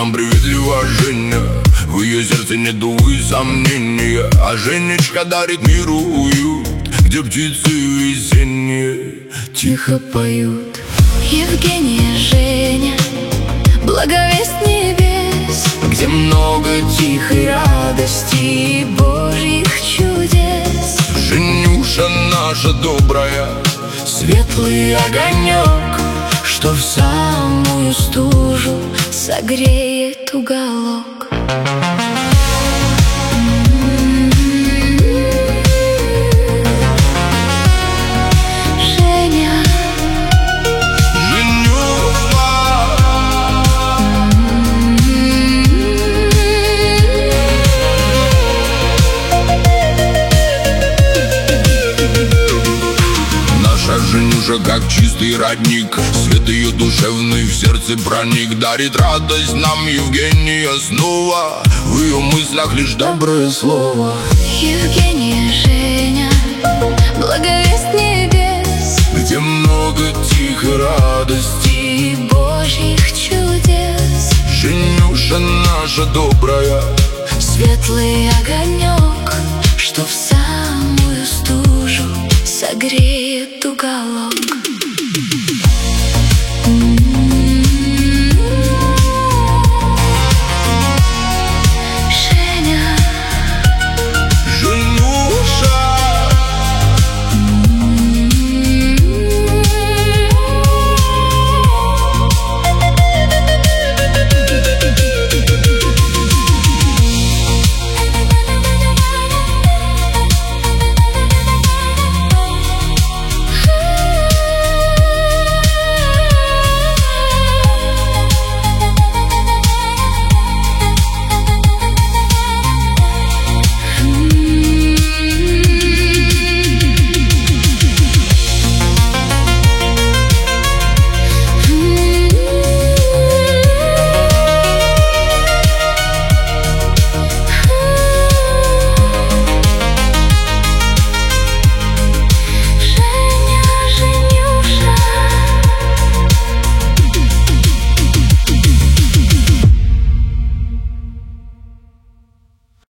нам приветлива Женя. В ее сердце нет, увы, сомнения. А Женечка дарит миру уют, где птицы весенние тихо поют. Евгения, Женя, благовесть небес, где много тихой радости и Божьих чудес. Женюша наша добрая, светлый огонек, что в самую стужу согреет уголок. Женюша, как чистый родник, свет ее душевный в сердце проник. Дарит радость нам Евгения снова, в ее мыслях лишь доброе слово. Евгения, Женя, благовесть небес, где много тихой радости и Божьих чудес. Женюша наша добрая, светлый огонек, что в самую стужу согреет уголок.